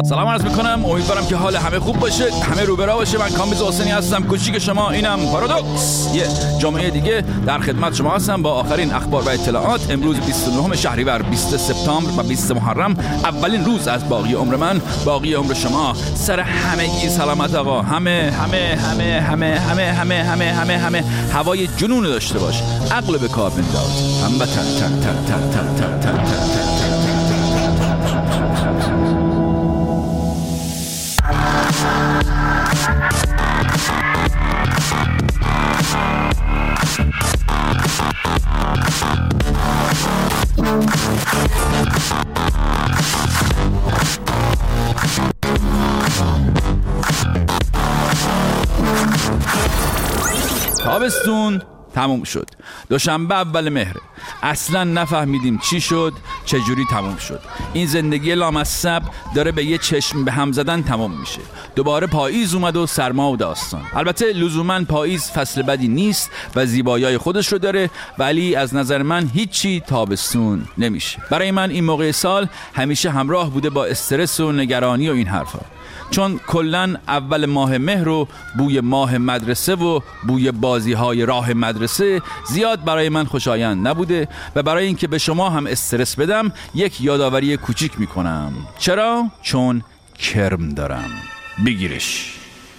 سلام عرض میکنم، امیدوارم که حال همه خوب باشه، همه رو برا باشه. من کامبیز حسینی هستم، کوچیک شما، اینم پارادوکس. یه جمعه دیگه در خدمت شما هستم با آخرین اخبار و اطلاعات. امروز 29 شهریور، 20 سپتامبر و 20 محرم، اولین روز از باقی عمر من، باقی عمر شما. سر همگی سلامت آقا. همه هوای جنون داشته باش، عقل به کار بنداز. هموطن تن تن تن تن تن تن تن. تابستون تموم شد. دوشنبه اول مهره. اصلا نفهمیدیم چی شد، چجوری تموم شد. این زندگی لامصب داره به یه چشم به هم زدن تموم میشه. دوباره پاییز اومد و سرما و داستان. البته لزوما پاییز فصل بدی نیست و زیبایی‌های خودش رو داره، ولی از نظر من هیچی تابستون نمیشه. برای من این موقع سال همیشه همراه بوده با استرس و نگرانی و این حرفا. چون کلن اول ماه مهر و بوی ماه مدرسه و بوی بازی‌های راه مدرسه زیاد برای من خوشایند نبوده و برای اینکه به شما هم استرس بدم یک یادآوری کوچیک میکنم. چرا؟ چون کرم دارم. بگیرش.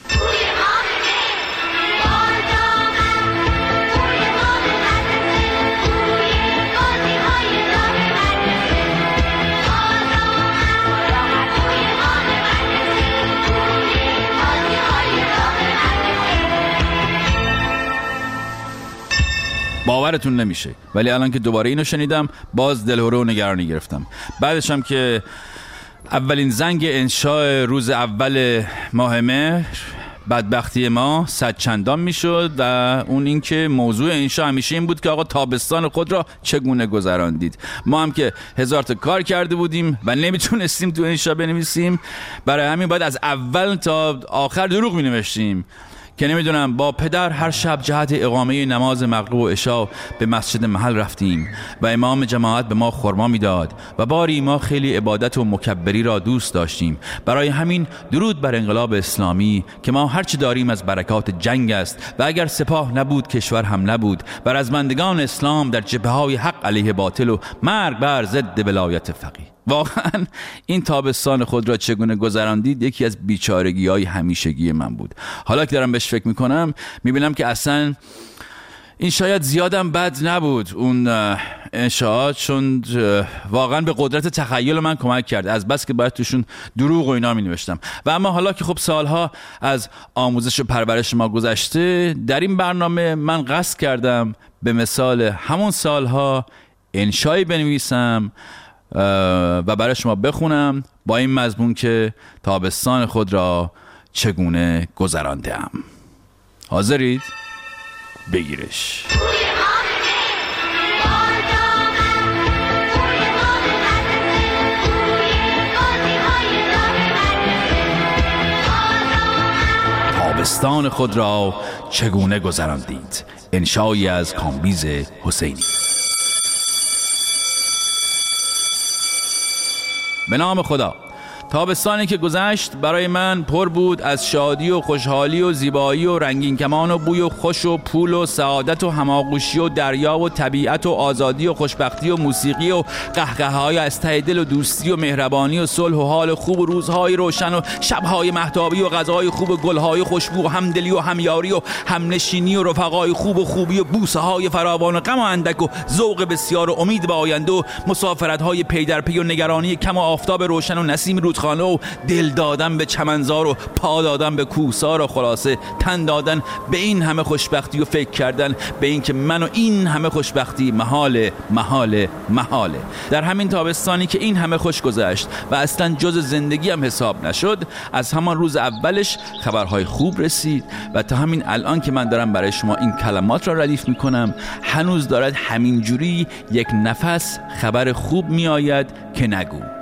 باورتون نمیشه، ولی الان که دوباره اینو شنیدم باز دلهره و نگرانی گرفتم. بعدش هم که اولین زنگ انشاء روز اول ماه مهر، بدبختی ما صد چندان میشد و اون این که موضوع انشاء همیشه این بود که آقا تابستان خود را چگونه گذراندید. ما هم که هزار تا کار کرده بودیم و نمیتونستیم تو انشاء بنویسیم، برای همین باید از اول تا آخر دروغ مینوشتیم که نمیدونم با پدر هر شب جهت اقامه نماز مغرب و عشا به مسجد محل رفتیم و امام جماعت به ما خرما میداد و باری ما خیلی عبادت و مکبری را دوست داشتیم. برای همین درود بر انقلاب اسلامی که ما هرچی داریم از برکات جنگ است و اگر سپاه نبود کشور هم نبود و رزمندگان اسلام در جبهه‌های حق علیه باطل و مرگ بر ضد ولایت فقیه. واقعا این تابستان خود را چگونه گذراندید یکی از بیچارگی‌های همیشگی من بود. حالا که دارم بهش فکر میکنم میبینم که اصلا این شاید زیادم بد نبود اون انشاءات، چون واقعا به قدرت تخیل من کمک کرد، از بس که باید توشون دروغ و اینا می نوشتم. و اما حالا که خب سالها از آموزش و پرورش ما گذشته، در این برنامه من قصد کردم به مثال همون سالها انشایی بنویسم و برای شما بخونم با این مضمون که تابستان خود را چگونه گذراندم. حاضرید؟ بگیرش. تابستان خود را چگونه گذراندید؟ انشایی از کامبیز حسینی. به نام خدا. تابستانی که گذشت برای من پر بود از شادی و خوشحالی و زیبایی و رنگین کمان و بوی و خوش و پول و سعادت و هماغوشی و دریا و طبیعت و آزادی و خوشبختی و موسیقی و قهقه‌های از ته دل و دوستی و مهربانی و صلح و حال خوب و روزهای روشن و شبهای مهتابی و غذاهای خوب و گلهای خوشبو و همدلی و همیاری و همنشینی و رفقای خوب و خوبی و بوسه‌های فراوان و غم و اندک و ذوق بسیار و امید به آینده و مسافرت‌های پی در پی و نگرانی کم و آفتاب روشن و نسیم رودخانه و دل دادن به چمنزار و پا دادن به کوهسار و خلاصه تن دادن به این همه خوشبختی و فکر کردن به این که من و این همه خوشبختی محاله محاله محاله. در همین تابستانی که این همه خوش گذشت و اصلا جز زندگی هم حساب نشد، از همان روز اولش خبرهای خوب رسید و تا همین الان که من دارم برای شما این کلمات را ردیف میکنم هنوز دارد همینجوری یک نفس خبر خوب میآید که نگو.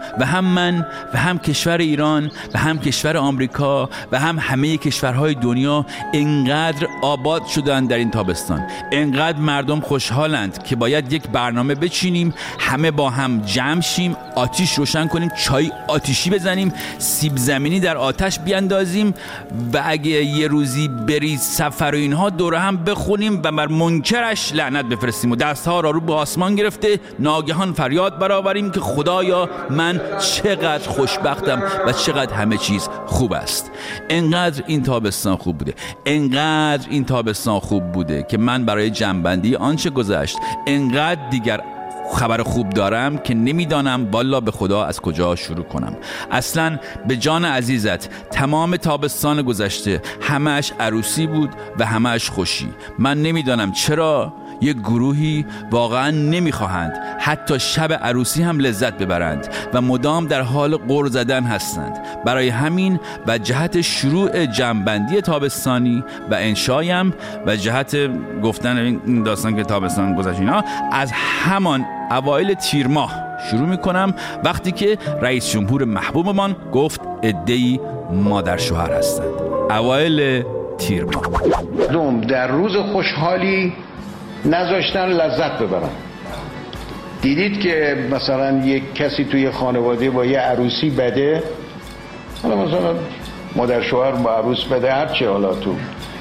و هم من و هم کشور ایران و هم کشور آمریکا و هم همه کشورهای دنیا انقدر آباد شدن در این تابستان، انقدر مردم خوشحالند که باید یک برنامه بچینیم، همه با هم جمع شیم، آتیش روشن کنیم، چای آتیشی بزنیم، سیب زمینی در آتش بیاندازیم و اگه یه روزی برید سفر و اینها دور هم بخونیم و بر منکرش لعنت بفرستیم و دستها را رو به آسمان گرفته ناگهان فریاد برآوریم که خدایا من چقدر خوشبختم و چقدر همه چیز خوب است. انقدر این تابستان خوب بوده، انقدر این تابستان خوب بوده که من برای جمع‌بندی آنچه گذشت انقدر دیگر خبر خوب دارم که نمیدانم والا به خدا از کجا شروع کنم. اصلا به جان عزیزت تمام تابستان گذشته همه‌اش عروسی بود و همه‌اش خوشی. من نمیدانم چرا یک گروهی واقعا نمیخواهند حتی شب عروسی هم لذت ببرند و مدام در حال غر زدن هستند. برای همین و جهت شروع جمع‌بندی تابستانی و انشایم و جهت گفتن این داستان که تابستان گذشت اینا از همان اوایل تیر ماه شروع میکنم، وقتی که رئیس جمهور محبوبمان گفت عده‌ای مادر شوهر هستند. اوایل تیر ماه در روز خوشحالی نذاشتن لذت ببرن. دیدید که مثلا یک کسی توی خانواده با یه عروسی بده، حالا مثلا مادر شوهر با عروس بده، هرچه حالا تو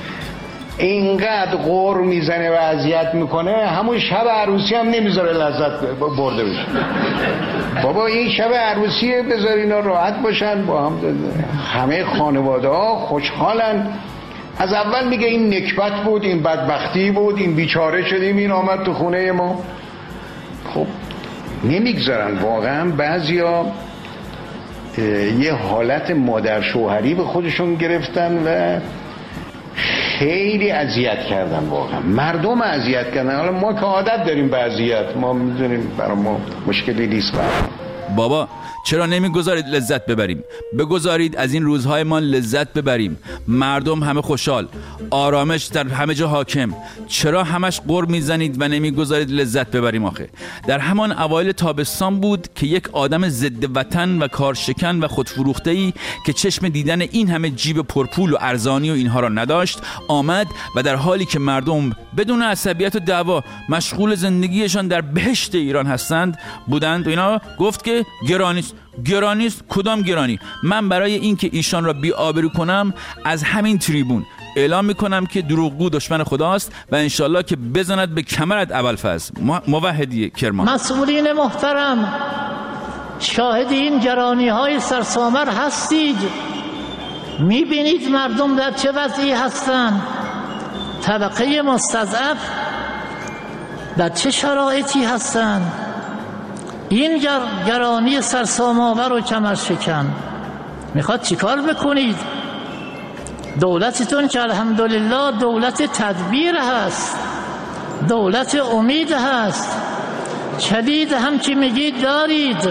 اینقدر غر میزنه و اذیت میکنه همون شب عروسی هم نمیذاره لذت برده بشه. بابا این شب عروسیه، بذار اینا راحت باشن با هم، همه خانواده ها خوشحالن. از اول میگه این نکبت بود، این بدبختی بود، این بیچاره شدیم، این آمد تو خونه ما. خب نمیگذارن واقعا. بعضیا یه حالت مادر شوهری به خودشون گرفتن و خیلی اذیت کردن، واقعا مردم اذیت کردن. حالا ما که عادت داریم به اذیت، ما میدونیم برای ما مشکلی نیست. بابا چرا نمیگذارید لذت ببریم؟ بگذارید از این روزهای ما لذت ببریم. مردم همه خوشحال، آرامش در همه جا حاکم. چرا همش غر میزنید و نمیگذارید لذت ببریم؟ آخه در همان اوایل تابستان بود که یک آدم ضد وطن و کارشکن و خودفروخته‌ای که چشم دیدن این همه جیب پرپول و ارزانی و اینها را نداشت آمد و در حالی که مردم بدون عصبیت و دعوا مشغول زندگیشان در بهشت ایران هستند بودند و اینا گفت که گرانیست. کدام گرانی؟ من برای اینکه ایشان را بی آبرو کنم از همین تریبون اعلام میکنم که دروغگو دشمن خداست و انشالله که بزند به کمرت ابوالفضل. موحدی کرمان. مسئولین محترم، شاهد این گرانی های سرسامر هستید. میبینید مردم در چه وضعی هستند، طبقه مستضعف در چه شرایطی هستند. این گرانی سرسام‌آور و کمرشکن میخواد چیکار بکنید؟ دولتتون که الحمدلله دولت تدبیر هست، دولت امید هست. کلید هم که میگید دارید،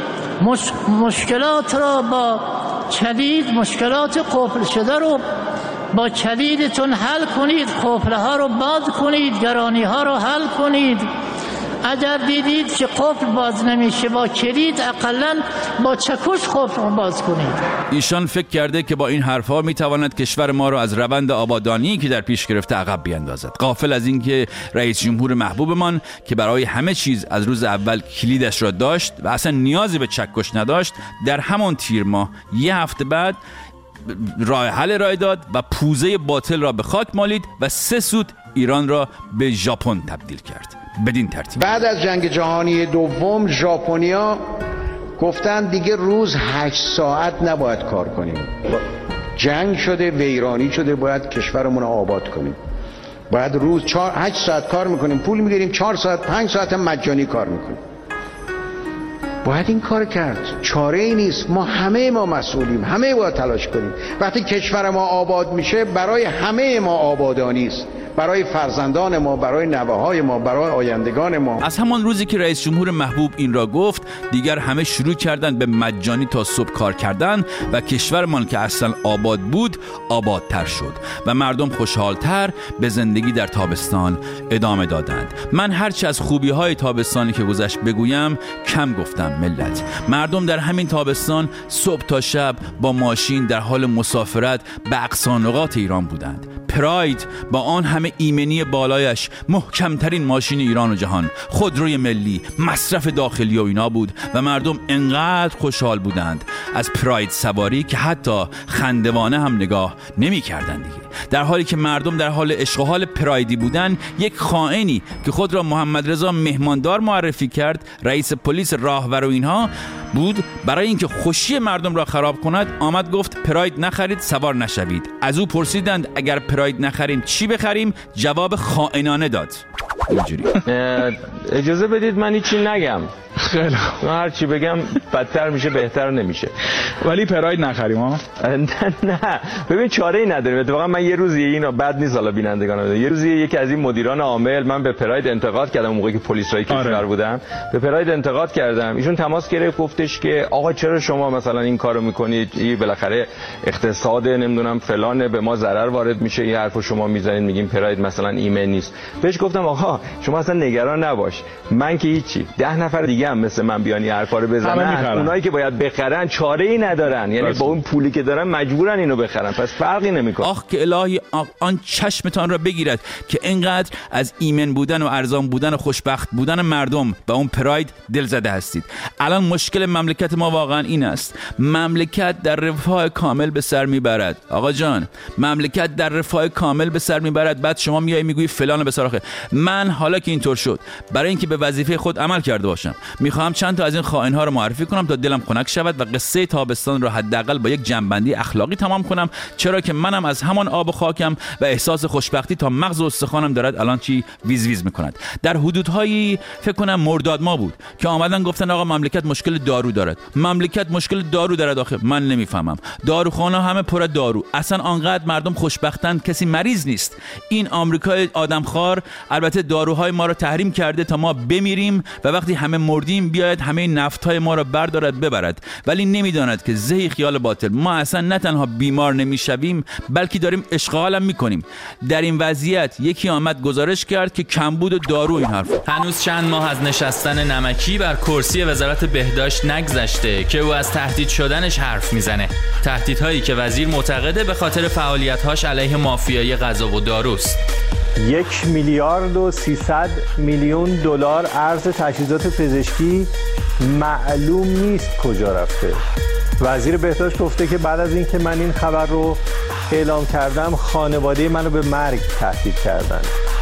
مشکلات را با کلید، مشکلات قفل شده رو با کلیدتون حل کنید، قفل‌ها رو باز کنید، گرانی‌ها رو حل کنید. اگر دیدید که قفل باز نمیشه با کلید، اقلن با چکش قفل رو باز کنید. ایشان فکر کرده که با این حرفا میتواند کشور ما رو از روند آبادانی که در پیش گرفته عقب بیاندازد، غافل از این که رئیس جمهور محبوبمان که برای همه چیز از روز اول کلیدش را داشت و اصلا نیازی به چکش نداشت، در همان تیر ماه یه هفته بعد راه حل ارائه داد و پوزه باطل را به خاک مالید و 3 سوت ایران را به ژاپن تبدیل کرد. بدین ترتیب بعد از جنگ جهانی دوم ژاپنیا گفتن دیگه روز 8 ساعت نباید کار کنیم، جنگ شده، ویرانی شده، باید کشورمون رو آباد کنیم، باید روز 8 ساعت کار میکنیم، پول میگیریم، 4 ساعت 5 ساعت مجانی کار میکنیم. باید این کار کرد، چاره ای نیست. ما مسئولیم، همه باید تلاش کنیم. وقتی کشور ما آباد میشه برای همه ما آبادانی است، برای فرزندان ما، برای نوه‌های ما، برای آیندگان ما. از همان روزی که رئیس جمهور محبوب این را گفت دیگر همه شروع کردن به مجانی تا صبح کار کردن و کشورمان که اصلا آباد بود آبادتر شد و مردم خوشحالتر به زندگی در تابستان ادامه دادند. من هرچی از خوبی‌های تابستانی که گذشت بگویم کم گفتم ملت. مردم در همین تابستان صبح تا شب با ماشین در حال مسافرت به اقصانقاط ایران بودند. پراید با آن همه ایمنی بالایش محکمترین ماشین ایران و جهان، خودروی ملی، مصرف داخلی و اینا بود و مردم انقدر خوشحال بودند از پراید سواری که حتی خندوانه هم نگاه نمی کردند دیگه. در حالی که مردم در حال عشق و حال پرایدی بودن، یک خائنی که خود را محمد رضا مهماندار معرفی کرد، رئیس پلیس راهور و اینها بود، برای اینکه خوشی مردم را خراب کند آمد گفت پراید نخرید سوار نشوید. از او پرسیدند اگر پراید نخریم چی بخریم؟ جواب خائنانه داد. اینجوری. اجازه بدید من هیچی نگم. خیلی خوب. هر چی بگم بدتر میشه بهتر نمیشه. ولی پراید نخریم ها؟ نه ببین چاره ای نداریم. اتفاقا من یه روزی اینو بد نیست حالا بینندگان، یه روزی یکی از این مدیران عامل، من به پراید انتقاد کردم موقعی که پلیس رای کشور بودم، به پراید انتقاد کردم. ایشون تماس گرفت گفتش که آقا چرا شما مثلا این کارو میکنید؟ این بالاخره اقتصاد نمیدونم فلان، به ما ضرر وارد میشه، این حرفو شما میزنید میگین پراید مثلا ایمن نیست. بهش گفتم آقا شما اصلا نگران نباش، من که هیچی، 10 نفر دیگه هم مثل من بیان این حرفا رو بزنن، اونایی که باید بخرن چاره ای ندارن، یعنی با اون پولی که دارن مجبورن اینو بخرن، پس فرقی نمیکنه. آخ که الهی آن چشمتان را بگیرد که اینقدر از ایمن بودن و ارزان بودن و خوشبخت بودن مردم به اون پراید دل زده هستید. الان مشکل مملکت ما واقعا این است، مملکت در رفاه کامل به سر میبرد. آقا جان، مملکت در رفاه کامل به سر میبرد، بعد شما میای میگویی فلان به سر. من حالا که اینطور شد، برای اینکه به وظیفه خود عمل کرده باشم، میخوام چند تا از این خائن‌ها رو معرفی کنم تا دلم خنک شود و قصه تابستان رو حداقل با یک جنبندی اخلاقی تمام کنم، چرا که منم از همان آب و خاکم و احساس خوشبختی تا مغز و استخوانم دارد الان چی ویز ویز میکند. در حدودهایی فکر کنم مرداد ما بود که آمدن گفتن آقا مملکت مشکل دارو دارد، مملکت مشکل دارو دارد. آخه من نمیفهمم، داروخانه همه پر دارو، اصلا آنقدر مردم خوشبختن کسی مریض نیست. این آمریکای آدمخوار البته داروهای ما رو تحریم کرده تا ما بمیریم و وقتی همه مردیم بیاید همه نفت‌های ما رو بردارد ببرد، ولی نمیداند که زهی خیال باطل، ما اصلا نه تنها بیمار نمیشویم بلکه داریم اشغال هم میکنیم. در این وضعیت یکی آمد گزارش کرد که کمبود دارو این حرف. هنوز چند ماه از نشستن نمکی بر کرسی وزارت بهداشت نگذشته که او از تهدید شدنش حرف میزنه. تهدیدهایی که وزیر معتقده به خاطر فعالیت‌هاش علیه مافیای غذا و داروست. 1 میلیارد و 300 میلیون دلار ارز تجهیزات پزشکی معلوم نیست کجا رفته. وزیر بهداشت گفته که بعد از اینکه من این خبر رو اعلام کردم خانواده منو به مرگ تهدید کردن.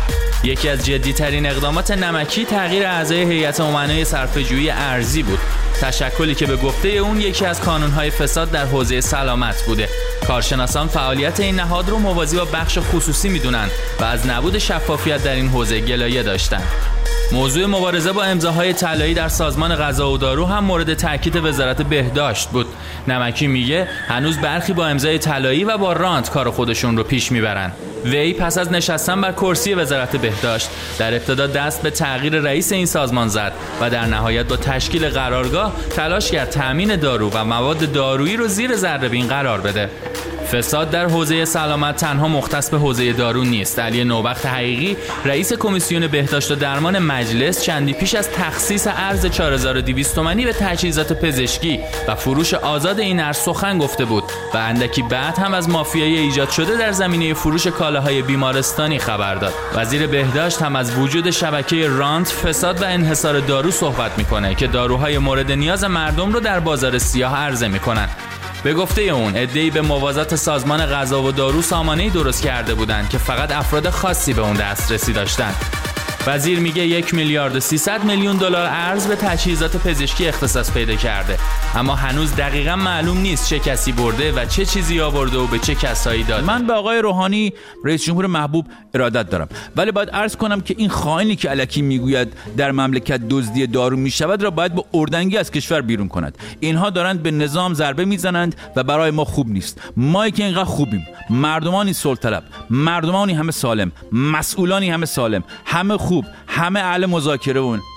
یکی از جدی‌ترین اقدامات نمکی تغییر اعضای هیئت امنای صرفه‌جویی ارضی بود. تشکلی که به گفته اون یکی از کانون‌های فساد در حوزه سلامت بوده. کارشناسان فعالیت این نهاد رو موازی با بخش خصوصی میدونن و از نبود شفافیت در این حوزه گلایه داشتن. موضوع مبارزه با امضاهای طلایی در سازمان غذا و دارو هم مورد تاکید وزارت بهداشت بود. نمکی میگه هنوز برخی با امضای طلایی و با رانت کار خودشون رو پیش میبرن. وی پس از نشستن بر کرسی وزارت بهداشت در ابتدا دست به تغییر رئیس این سازمان زد و در نهایت با تشکیل قرارگاه تلاش کرد تامین دارو و مواد دارویی رو زیر ذره‌بین قرار بده. فساد در حوزه سلامت تنها مختص به حوزه دارو نیست. علی نوبخت حقیقی رئیس کمیسیون بهداشت و درمان مجلس چندی پیش از تخصیص ارز 4200 تومانی به تجهیزات پزشکی و فروش آزاد این ارز سخن گفته بود و اندکی بعد هم از مافیای ایجاد شده در زمینه فروش کالاهای بیمارستانی خبر داد. وزیر بهداشت هم از وجود شبکه رانت، فساد و انحصار دارو صحبت میکنه که داروهای مورد نیاز مردم رو در بازار سیاه عرضه میکنن. به گفته اون عده‌ای به موازات سازمان غذا و دارو سامانه‌ای درست کرده بودند که فقط افراد خاصی به اون دسترسی داشتند. وزیر میگه 1 میلیارد و 300 میلیون دلار ارز به تجهیزات پزشکی اختصاص پیدا کرده، اما هنوز دقیقاً معلوم نیست چه کسی برده و چه چیزی آورده و به چه کسایی داده. من به آقای روحانی رئیس جمهور محبوب ارادت دارم، ولی باید عرض کنم که این خائنی که الکی میگوید در مملکت دزدی دارو میشود را باید با اردنگی از کشور بیرون کند. اینها دارند به نظام ضربه میزنند و برای ما خوب نیست. ما که اینقدر خوبیم، مردمانی صلح طلب، مردمانی همه سالم، مسئولانی همه سالم، همه خوب، همه اهل مذاکره.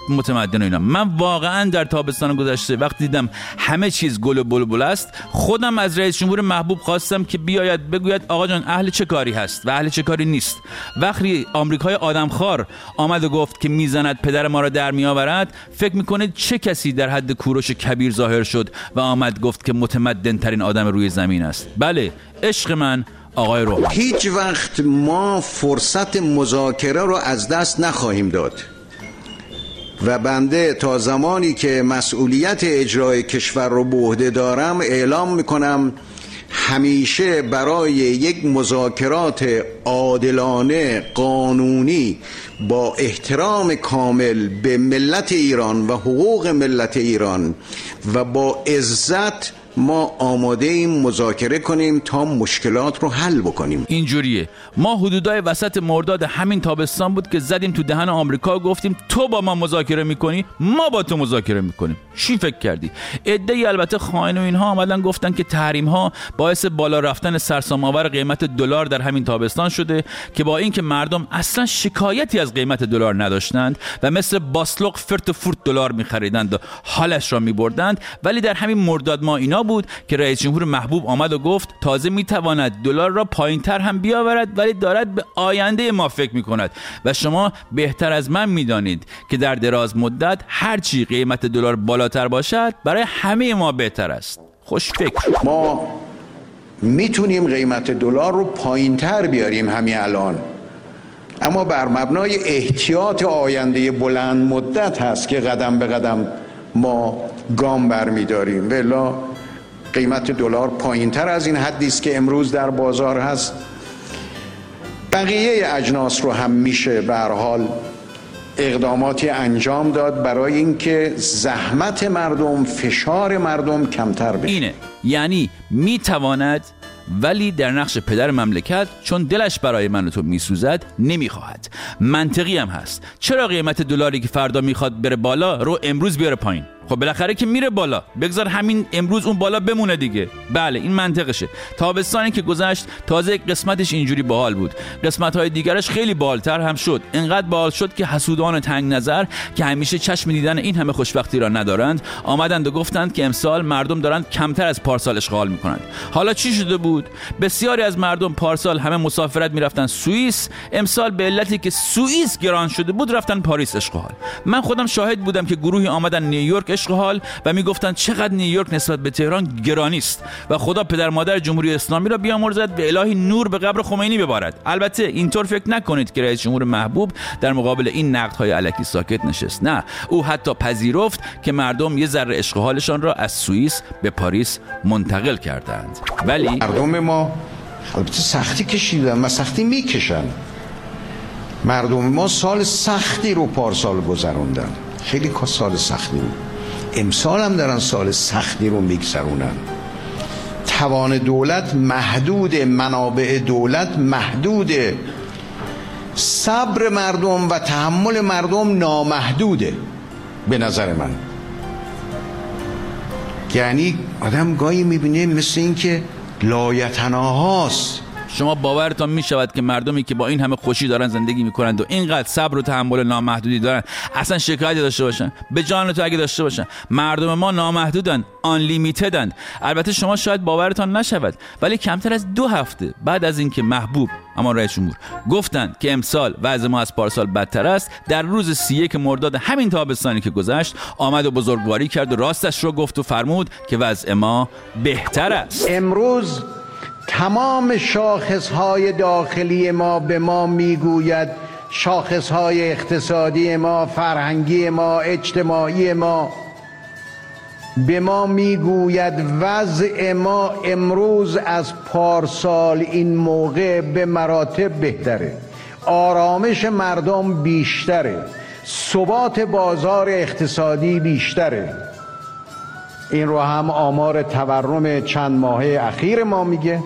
متمدن و اینا. من واقعا در تابستان گذشته وقتی دیدم همه چیز گل و بلبل است، خودم از رئیس جمهور محبوب خواستم که بیاید بگوید آقا جان اهل چه کاری هست و اهل چه کاری نیست. وقتی آمریکای آدمخوار آمد و گفت که میزند پدر ما را در میآورد، فکر میکنید چه کسی در حد کوروش کبیر ظاهر شد و آمد گفت که متمدن ترین آدم روی زمین است؟ بله، عشق من آقای روحانی. هیچ وقت ما فرصت مذاکره رو از دست نخواهیم داد و بنده تا زمانی که مسئولیت اجرای کشور رو به عهده دارم اعلام میکنم همیشه برای یک مذاکرات عادلانه قانونی با احترام کامل به ملت ایران و حقوق ملت ایران و با عزت ما آماده ایم مذاکره کنیم تا مشکلات رو حل بکنیم. اینجوریه. ما حدودای وسط مرداد همین تابستان بود که زدیم تو دهن آمریکا، گفتیم تو با ما مذاکره میکنی، ما با تو مذاکره میکنیم. چی فکر کردی؟ عده‌ای البته خائن و اینها آمدن گفتن که تحریم ها باعث بالا رفتن سرسام‌آور قیمت دلار در همین تابستان شده که با اینکه مردم اصلا شکایتی از قیمت دلار نداشتند و مثل باسلق فرت و فورت دلار میخریدند و حالش را میبردند، ولی در همین مرداد ما اینا بود که رئیس جمهور محبوب آمد و گفت تازه میتواند دلار را پایینتر هم بیاورد ولی دارد به آینده ما فکر میکند و شما بهتر از من میدانید که در دراز مدت هرچی قیمت دلار بالاتر باشد برای همه ما بهتر است. خوش فکر. ما میتونیم قیمت دلار رو پایینتر بیاریم همین الان، اما بر مبنای احتیاط آینده بلند مدت هست که قدم به قدم ما گام برمیداریم. ولی قیمت دلار پایینتر از این حدی است که امروز در بازار هست. بقیه اجناس رو هم میشه به هر حال اقداماتی انجام داد برای اینکه زحمت مردم، فشار مردم کمتر بشه. اینه، یعنی میتواند ولی در نقش پدر مملکت چون دلش برای من و تو میسوزد نمیخواهد. منطقی هم هست. چرا قیمت دلاری که فردا میخواد بره بالا رو امروز بیاره پایین؟ خب بالاخره که میره بالا، بگذار همین امروز اون بالا بمونه دیگه. بله این منطقشه. تابستانی که گذشت تازه یک قسمتش اینجوری باحال بود، قسمت‌های دیگرش خیلی بالاتر هم شد. اینقدر باحال شد که حسودان تنگ نظر که همیشه چشم دیدن این همه خوشبختی را ندارند آمدند و گفتند که امسال مردم دارند کمتر از پارسال اشغال میکنند. حالا چی شده بود؟ بسیاری از مردم پارسال همه مسافرت میرفتن سوئیس، امسال به علتی که سوئیس گران شده بود رفتن پاریس اشغال. من خودم شاهد بودم که گروهی آمدن نیویورک اشغال و میگفتن چقدر نیویورک نسبت به تهران گرانی است و خدا پدر مادر جمهوری اسلامی را بیامرزد و الهی نور به قبر خمینی ببارد. البته اینطور فکر نکنید که رئیس جمهور محبوب در مقابل این نقدهای الکی ساکت نشست. نه، او حتی پذیرفت که مردم یه ذره اشغالشان را از سوئیس به پاریس منتقل کردند. ولی مردم ما البته سختی کشیدن و سختی میکشن. مردم ما سال سختی رو پارسال گذروندن، خیلی سال سختی رو. امسال هم دارن سال سختی رو میگذرونن. توان دولت محدود، منابع دولت محدوده، صبر مردم و تحمل مردم نامحدوده به نظر من. یعنی آدم گاهی میبینه مثل این که لایتناهاست. شما باورتان می شود که مردمی که با این همه خوشی دارن زندگی میکنند و اینقدر صبر و تحمل نامحدودی دارن اصلا شکایتی داشته باشن؟ به جان تو اگه داشته باشن. مردم ما نامحدودن، آنلیمیتدن. البته شما شاید باورتان نشود ولی کمتر از 2 هفته بعد از اینکه محبوب اما رئیس جمهور گفتند که امسال وضع ما از پارسال بدتر است، در روز 31 مرداد همین تابستانی که گذشت آمد و بزرگواری کرد و راستش رو گفت و فرمود که وضع ما بهتر است. امروز تمام شاخصهای داخلی ما به ما میگوید، شاخصهای اقتصادی ما، فرهنگی ما، اجتماعی ما به ما میگوید وضع ما امروز از پارسال این موقع به مراتب بهتره. آرامش مردم بیشتره، ثبات بازار اقتصادی بیشتره. این رو هم آمار تورم چند ماهه اخیر ما میگه،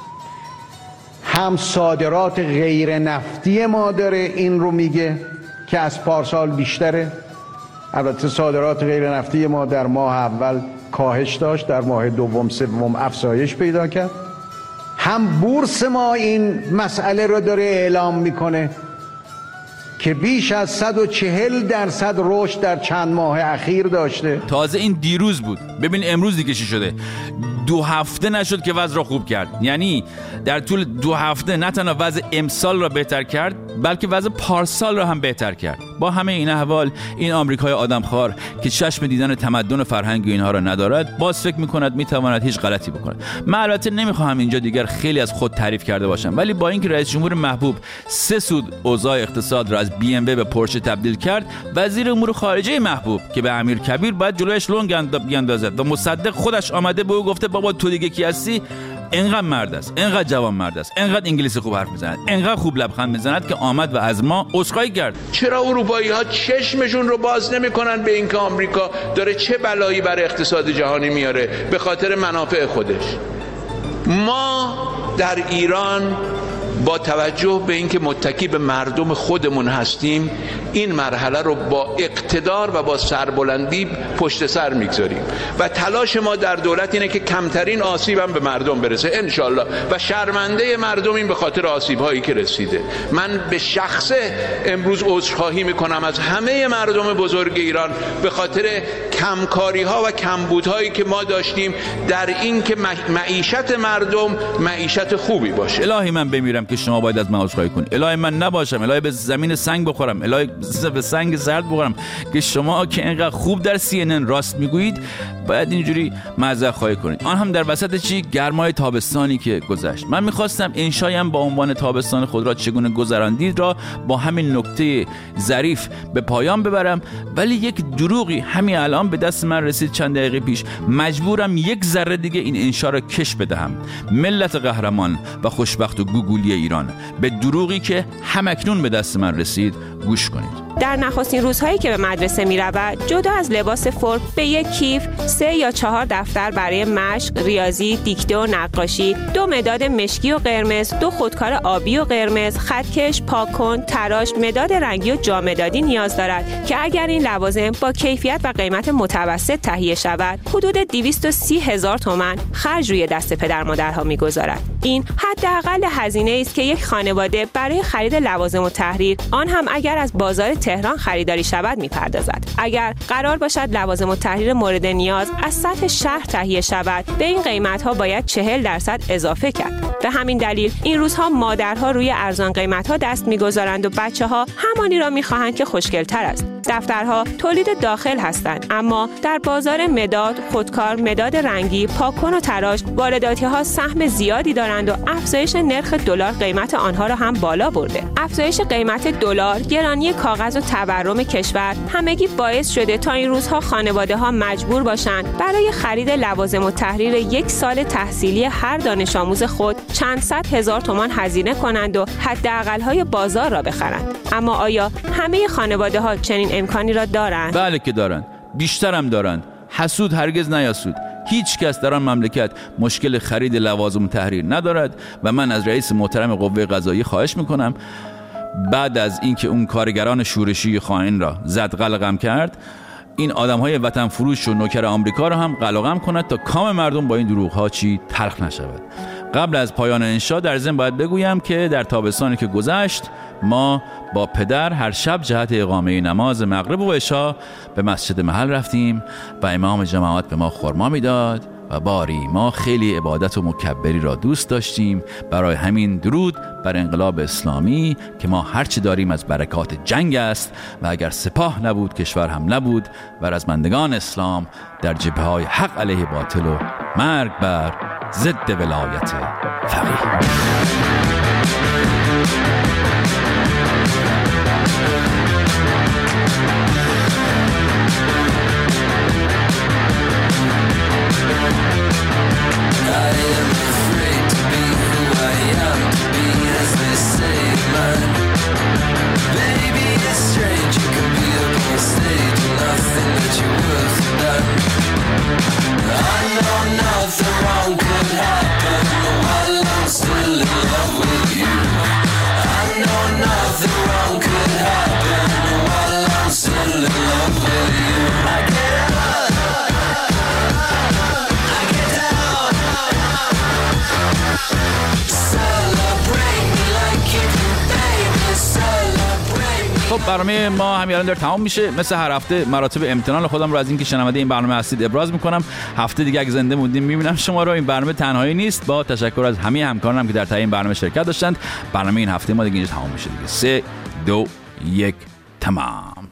هم صادرات غیر نفتی ما داره این رو میگه که از پارسال بیشتره. البته صادرات غیر نفتی ما در ماه اول کاهش داشت، در ماه دوم سوم افزایش پیدا کرد. هم بورس ما این مسئله رو داره اعلام میکنه که بیش از 140% رشد در چند ماه اخیر داشته. تازه این دیروز بود. ببین امروز دیگه چی شده. 2 هفته نشد که وضع را خوب کرد. یعنی در طول 2 هفته نه تنها وضع امسال را بهتر کرد، بلکه وضع پارسال را هم بهتر کرد. با همه این احوال این آمریکای آدمخوار که چشم دیدن تمدن و فرهنگ اینها را ندارد، باز فکر می‌کند می‌تواند هیچ غلطی بکند. من البته نمی‌خواهم اینجا دیگر خیلی از خود تعریف کرده باشم، ولی با اینکه رئیس جمهور محبوب 3 سود اوضاع اقتصاد را از BMW به پورشه تبدیل کرد، وزیر امور خارجه محبوب که به امیر کبیر باید جلویش لنگ بیندازد و مصدق خودش آمده به او گفته بابا تو دیگه کی هستی؟ اینقدر مرد است، اینقدر جوان مرد است، اینقدر انگلیسی خوب حرف میزند، اینقدر خوب لبخند میزند که آمد و از ما عذرخواهی کرد. چرا اروپایی‌ها چشمشون رو باز نمی‌کنن به اینکه آمریکا داره چه بلایی بر اقتصاد جهانی میاره به خاطر منافع خودش؟ ما در ایران با توجه به اینکه متکی به مردم خودمون هستیم، این مرحله رو با اقتدار و با سربلندی پشت سر میگذاریم و تلاش ما در دولت اینه که کمترین آسیب هم به مردم برسه انشالله، و شرمنده مردم این به خاطر آسیب هایی که رسیده. من به شخصه امروز عذرخواهی میکنم از همه مردم بزرگ ایران به خاطر کمکاری ها و کمبودهایی که ما داشتیم در این که معیشت مردم معیشت خوبی باشه. الهی من بمیرم که شما باید از من عذرخواهی کنید. الهی من نباشم، الهی به زمین سنگ بخورم، الهی به سنگ زرد بخورم که شما که اینقدر خوب در CNN راست میگویید باید اینجوری معذرت خواهی کنید. آن هم در وسط چی؟ گرمای تابستانی که گذشت. من میخواستم انشایم با عنوان تابستان خود را چگونه گذراندید را با همین نکته ظریف به پایان ببرم، ولی یک دروغی همین الان به دست من رسید چند دقیقه پیش. مجبورم یک ذره دیگه این انشا را کش بدهم. ملت قهرمان و خوشبخت و گوگولی ایران، به دروغی که همکنون به دست من رسید گوش کنید. در نخستین روزهایی که به مدرسه می رود، جدا از لباس فرم به یک کیف 3 یا 4 دفتر برای مشق، ریاضی، دیکته و نقاشی، 2 مداد مشکی و قرمز، 2 خودکار آبی و قرمز، خطکش، پاکن، تراش، مداد رنگی و جامدادی نیاز دارد که اگر این لوازم با کیفیت و قیمت متوسط تهیه شود، حدود 230,000 تومان خرج روی دست پدر مادرها می‌گذارد. این حداقل هزینه است که یک خانواده برای خرید لوازم التحریر، آن هم اگر از بازار تهران خریداری شود میپردازد. اگر قرار باشد لوازم التحریر مورد نیاز از سطح شهر تهیه شود، به این قیمت ها باید 40% اضافه کرد. به همین دلیل این روزها مادرها روی ارزان قیمت ها دست میگذارند و بچه ها همانی را میخواهند که خوشگل‌تر است. دفترها تولید داخل هستند، اما در بازار مداد، خودکار، مداد رنگی، پاکن و تراش وارداتی ها سهم زیادی دارند و افزایش نرخ دلار قیمت آنها را هم بالا برده. افزایش قیمت دلار، گرانی کاغذ و تورم کشور همگی باعث شده تا این روزها خانواده ها مجبور باشند برای خرید لوازم التحریر 1 سال تحصیلی هر دانش آموز خود چند صد هزار تومان هزینه کنند و حداقل‌های بازار را بخرند. اما آیا همه خانواده ها چنین امکانی را دارند؟ بله که دارند. بیشتر هم دارند. حسود هرگز نیاسود. هیچ کس در آن مملکت مشکل خرید لوازم تحریر ندارد و من از رئیس محترم قوه قضاییه خواهش میکنم بعد از اینکه اون کارگران شورشی خائن را زد قلقم کرد، این آدم‌های وطن فروش و نوکر آمریکا را هم قلقم کند تا کام مردم با این دروغ‌ها چی تلخ نشود. قبل از پایان انشا در ضمن باید بگویم که در تابستانی که گذشت ما با پدر هر شب جهت اقامه نماز مغرب و عشا به مسجد محل رفتیم و امام جماعت به ما خرما میداد و باری ما خیلی عبادت و مکبری را دوست داشتیم. برای همین درود بر انقلاب اسلامی که ما هرچی داریم از برکات جنگ است و اگر سپاه نبود کشور هم نبود و رزمندگان اسلام در جبهه‌های حق علیه باطل و مرگ بر ضد ولایت فقیه. Nothing wrong could happen while I'm still in love with برنامه ما همین الان داره تمام میشه. مثل هر هفته مراتب امتنان خودم رو از اینکه شنونده این برنامه هستید ابراز میکنم. هفته دیگه اگه زنده موندیم میبینم شما رو. این برنامه تنهایی نیست، با تشکر از همه همکارانم که در تهیه این برنامه شرکت داشتند. برنامه این هفته ما دیگه اینجا تمام میشه دیگه. 3 2 1 تمام.